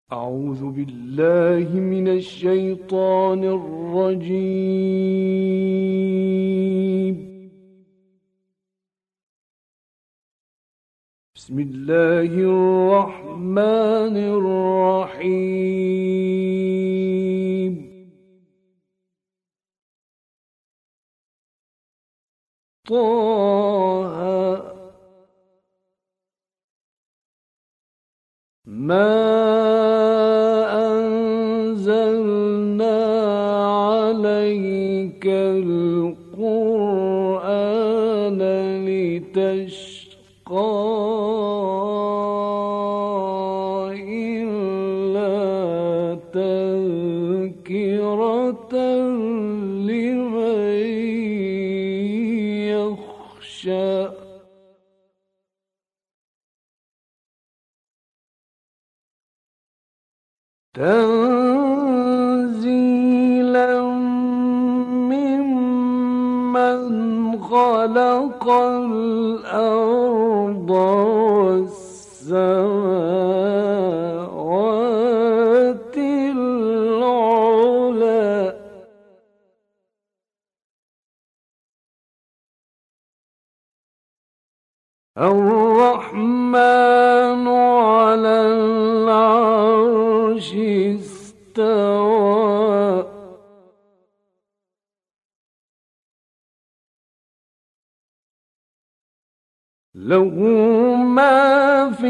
أعوذ بالله من الشيطان الرجيم. بسم الله الرحمن الرحيم. طه ما أنزلنا عليك القرآن لتشقى إلا تذكرة لمن يخشى. تنزيلا ممن خلق الأرض والسماوات العلى. الرحمن على العرش استوى. له ما في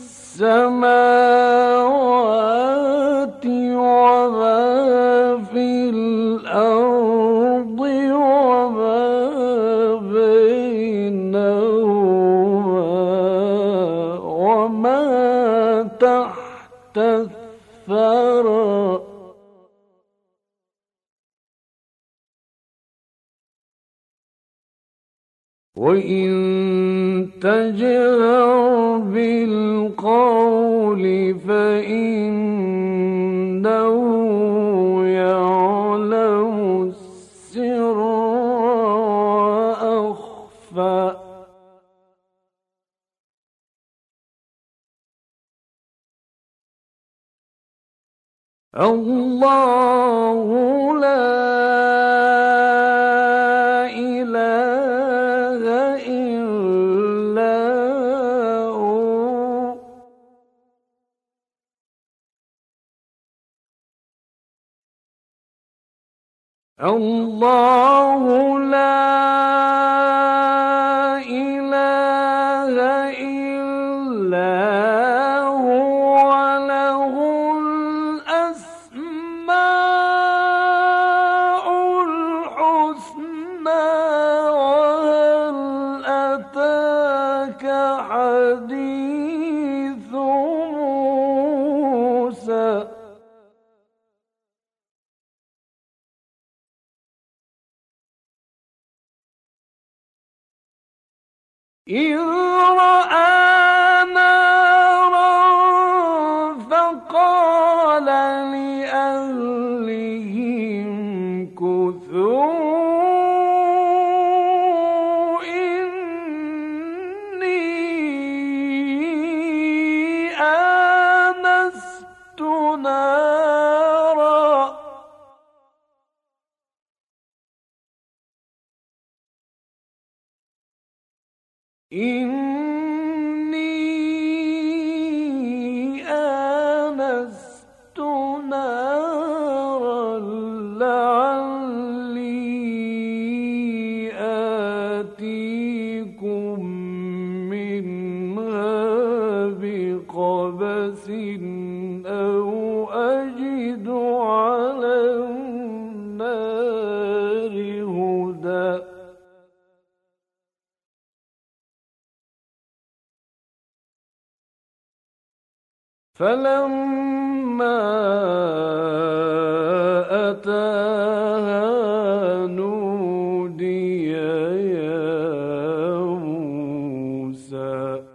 السماوات وما في الأرض وما بينهما وما تحت الثرى. وإن تجهر بالقول فإنه يعلم السر وأخفى. الله لا إله إلا هو. الله لا إله إلا هو له الأسماء الحسنى. وهل أتاك حديث موسى؟ إذ رأى نارا فقال لأهلهم كثوا إني آنست نارا. إني آنست نارا لعلي آتيكم منها بقبس أو أجد على النار هدى. فلما أتاها نودي يا موسى.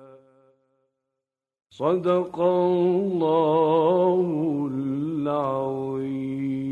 صدق الله العظيم.